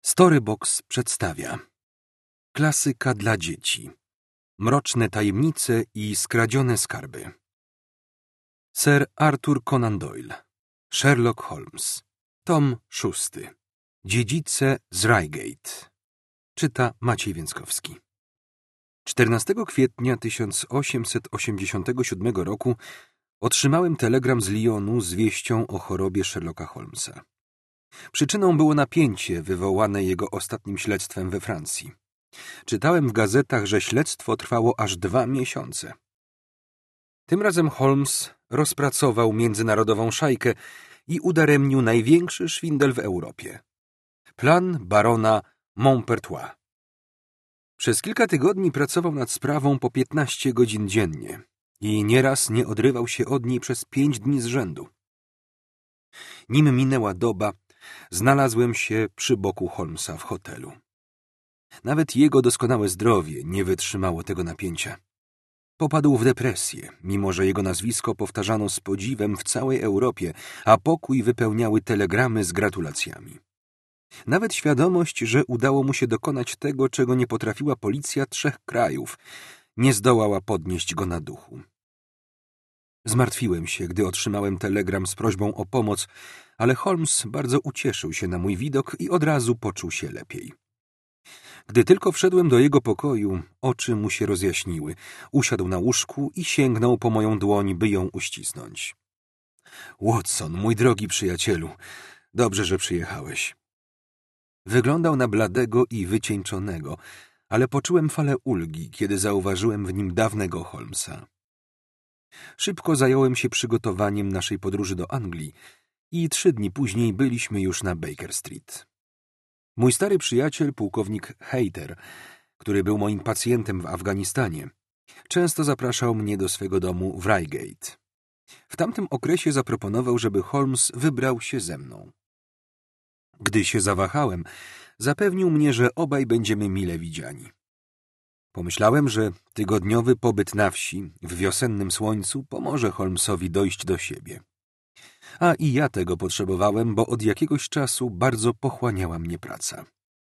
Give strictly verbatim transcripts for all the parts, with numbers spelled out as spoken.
Storybox przedstawia klasyka dla dzieci. Mroczne tajemnice i skradzione skarby. Sir Arthur Conan Doyle. Sherlock Holmes. Tom szósty. Dziedzice z Reigate. Czyta Maciej Więckowski. czternastego kwietnia tysiąc osiemset osiemdziesiątego siódmego roku otrzymałem telegram z Lyonu z wieścią o chorobie Sherlocka Holmesa. Przyczyną było napięcie wywołane jego ostatnim śledztwem we Francji. Czytałem w gazetach, że śledztwo trwało aż dwa miesiące. Tym razem Holmes rozpracował międzynarodową szajkę i udaremnił największy szwindel w Europie. Plan barona Maupertuis. Przez kilka tygodni pracował nad sprawą po piętnaście godzin dziennie i nieraz nie odrywał się od niej przez pięć dni z rzędu. Nim minęła doba, znalazłem się przy boku Holmesa w hotelu. Nawet jego doskonałe zdrowie nie wytrzymało tego napięcia. Popadł w depresję, mimo że jego nazwisko powtarzano z podziwem w całej Europie, a pokój wypełniały telegramy z gratulacjami. Nawet świadomość, że udało mu się dokonać tego, czego nie potrafiła policja trzech krajów, nie zdołała podnieść go na duchu. Zmartwiłem się, gdy otrzymałem telegram z prośbą o pomoc, ale Holmes bardzo ucieszył się na mój widok i od razu poczuł się lepiej. Gdy tylko wszedłem do jego pokoju, oczy mu się rozjaśniły. Usiadł na łóżku i sięgnął po moją dłoń, by ją uścisnąć. Watson, mój drogi przyjacielu, dobrze, że przyjechałeś. Wyglądał na bladego i wycieńczonego, ale poczułem falę ulgi, kiedy zauważyłem w nim dawnego Holmesa. Szybko zająłem się przygotowaniem naszej podróży do Anglii i trzy dni później byliśmy już na Baker Street. Mój stary przyjaciel, pułkownik Hayter, który był moim pacjentem w Afganistanie, często zapraszał mnie do swego domu w Reigate. W tamtym okresie zaproponował, żeby Holmes wybrał się ze mną. Gdy się zawahałem, zapewnił mnie, że obaj będziemy mile widziani. Pomyślałem, że tygodniowy pobyt na wsi w wiosennym słońcu pomoże Holmesowi dojść do siebie. A i ja tego potrzebowałem, bo od jakiegoś czasu bardzo pochłaniała mnie praca.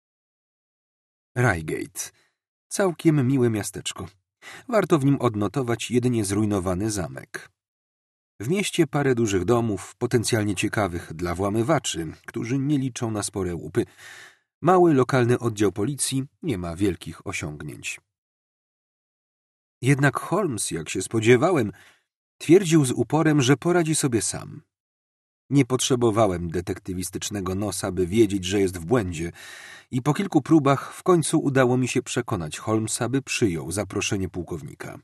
Reigate. Całkiem miłe miasteczko. Warto w nim odnotować jedynie zrujnowany zamek. W mieście parę dużych domów, potencjalnie ciekawych dla włamywaczy, którzy nie liczą na spore łupy. Mały lokalny oddział policji nie ma wielkich osiągnięć. Jednak Holmes, jak się spodziewałem, twierdził z uporem, że poradzi sobie sam. Nie potrzebowałem detektywistycznego nosa, by wiedzieć, że jest w błędzie, i po kilku próbach w końcu udało mi się przekonać Holmesa, by przyjął zaproszenie pułkownika.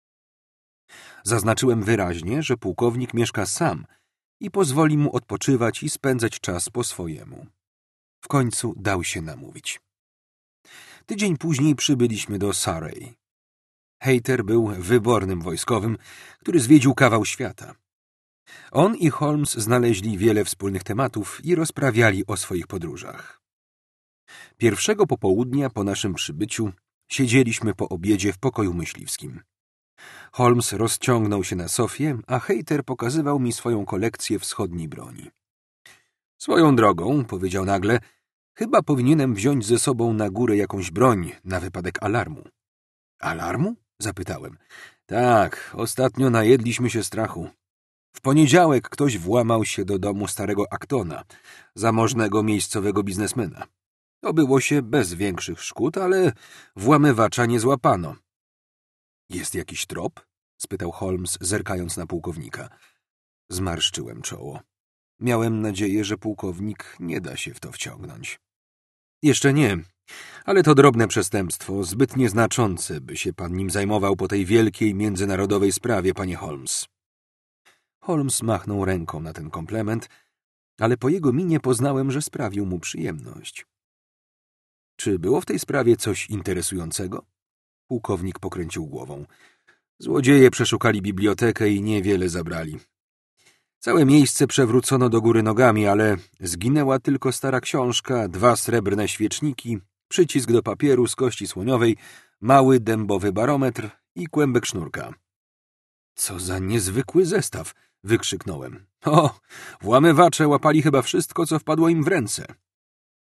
Zaznaczyłem wyraźnie, że pułkownik mieszka sam i pozwoli mu odpoczywać i spędzać czas po swojemu. W końcu dał się namówić. Tydzień później przybyliśmy do Surrey. Hayter był wybornym wojskowym, który zwiedził kawał świata. On i Holmes znaleźli wiele wspólnych tematów i rozprawiali o swoich podróżach. Pierwszego popołudnia po naszym przybyciu siedzieliśmy po obiedzie w pokoju myśliwskim. Holmes rozciągnął się na sofie, a Hayter pokazywał mi swoją kolekcję wschodniej broni. Swoją drogą, powiedział nagle, chyba powinienem wziąć ze sobą na górę jakąś broń na wypadek alarmu. Alarmu? Zapytałem. Tak, ostatnio najedliśmy się strachu. W poniedziałek ktoś włamał się do domu starego Actona, zamożnego miejscowego biznesmena. Obyło się bez większych szkód, ale włamywacza nie złapano. Jest jakiś trop? Spytał Holmes, zerkając na pułkownika. Zmarszczyłem czoło. Miałem nadzieję, że pułkownik nie da się w to wciągnąć. Jeszcze nie, ale to drobne przestępstwo, zbyt nieznaczące, by się pan nim zajmował po tej wielkiej międzynarodowej sprawie, panie Holmes. Holmes machnął ręką na ten komplement, ale po jego minie poznałem, że sprawił mu przyjemność. Czy było w tej sprawie coś interesującego? Pułkownik pokręcił głową. Złodzieje przeszukali bibliotekę i niewiele zabrali. Całe miejsce przewrócono do góry nogami, ale zginęła tylko stara książka, dwa srebrne świeczniki, przycisk do papieru z kości słoniowej, mały dębowy barometr i kłębek sznurka. Co za niezwykły zestaw! Wykrzyknąłem. O, włamywacze łapali chyba wszystko, co wpadło im w ręce.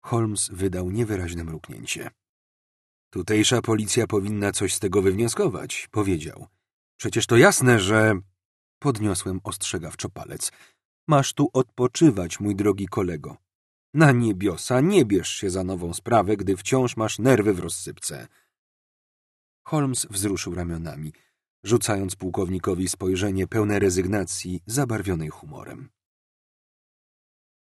Holmes wydał niewyraźne mruknięcie. Tutejsza policja powinna coś z tego wywnioskować, powiedział. Przecież to jasne, że... Podniosłem ostrzegawczo palec. Masz tu odpoczywać, mój drogi kolego. Na niebiosa, nie bierz się za nową sprawę, gdy wciąż masz nerwy w rozsypce. Holmes wzruszył ramionami, rzucając pułkownikowi spojrzenie pełne rezygnacji, zabarwionej humorem.